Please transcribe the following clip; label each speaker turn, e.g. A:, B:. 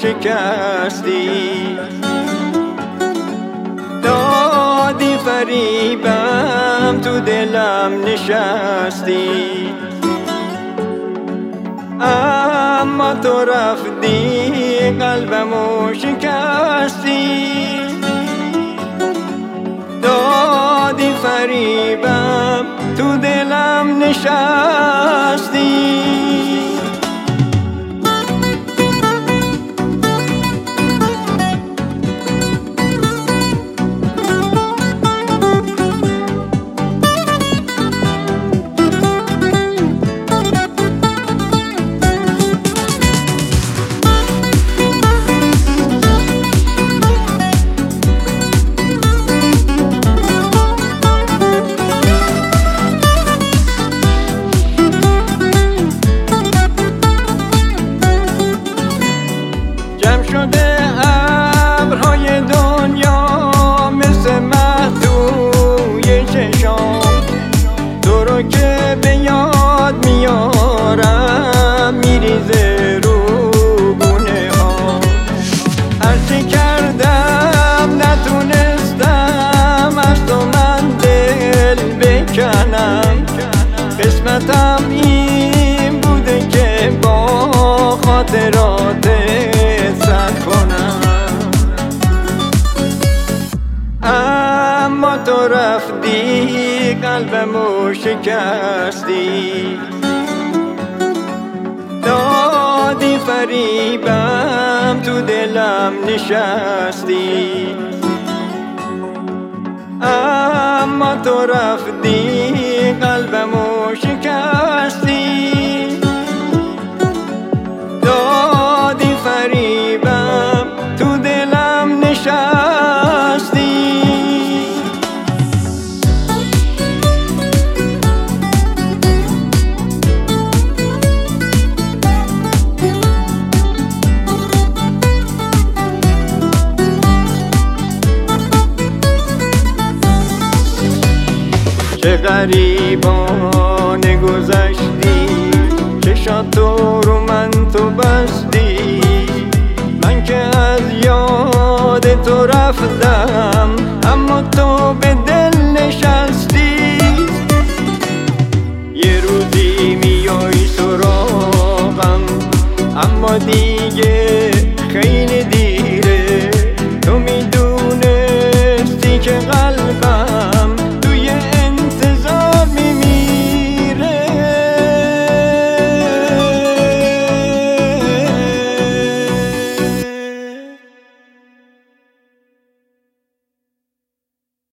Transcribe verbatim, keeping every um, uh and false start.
A: شکستی، دادی فریبم تو دلم نشستی، اما تو رفتی قلبمو شکستی، دادی فریبم تو دلم نشستی. جمع شده ابرهای دنیا مثل مه توی چشام، تو رو که به یاد میارم میریزه رو گونه ها. هرچی کردم نتونستم از تو من دل بکنم، قسمتم این بوده که با خاطرات اما تو رفتی قلبمو شکستی، دادی فریبم تو دلم نشستی، اما تو رفتی قلبمو شکستی، دادی فریبم تو دلم نشستی. چه غریبانه گذشتی، چشات تو رو من تو بستی، من که از یاد تو رفتم اما تو به دل نشستی. یه روزی میای سراغم اما دی